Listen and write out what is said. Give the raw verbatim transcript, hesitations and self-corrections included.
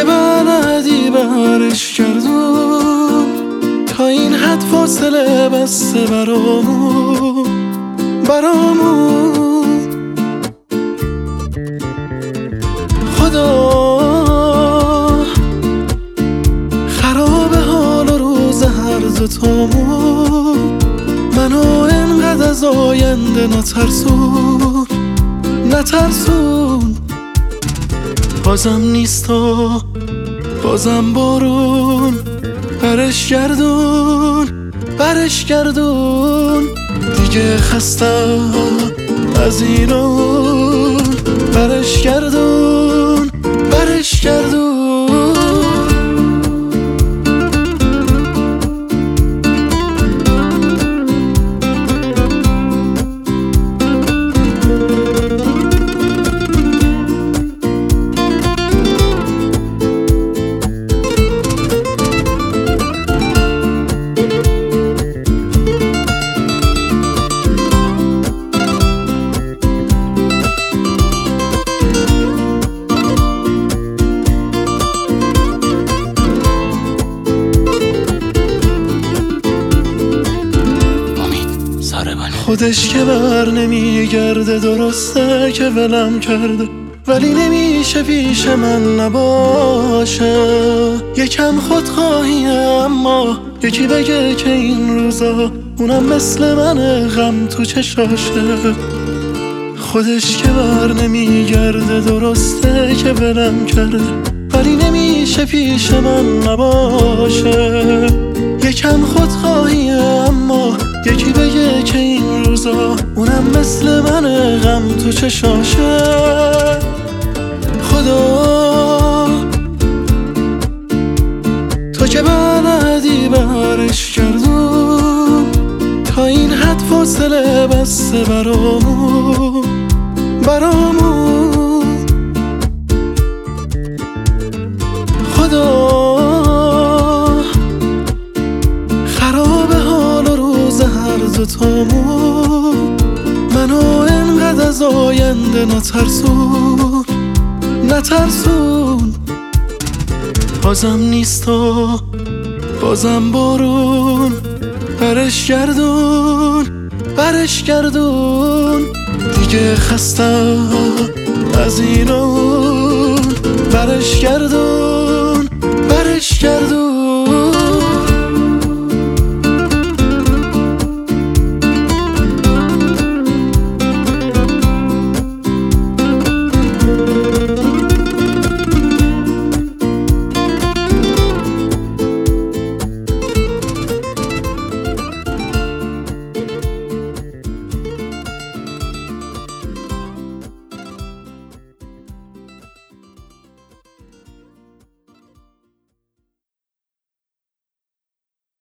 که بلدی برش کردون، تا این حد فاصله بسته برامون برامون خدا خراب حال و روز هر دوتامون، منو انقدر از آینده نترسون نترسون بازم نیستا بازم بارون، برش گردون برش گردون دیگه خستم از اینون، برش گردون برش گردون. خودش که بر نمیگرده، درسته که ولم کرده، ولی نمیشه پیش من نباشه. یکم خودخواهیه اما یکی بگه که این روزا اونم مثل منه، غم تو چشاشه. خودش که بر نمیگرده، درسته که ولم کرده، ولی نمیشه پیش من نباشه. یکم خودخواهیه اما یکی بگه که این روزا اونم مثل منه، غم تو چشاشه. خدا تو که بلدی برش کردون، تا این حد فاصله بسته برامون برامون خدا دوتامون، منو انقدر از آینده نترسون نترسون بازم نیستا بازم بارون، برش گردون برش گردون دیگه خستم از اینون، برش گردون برش گردون.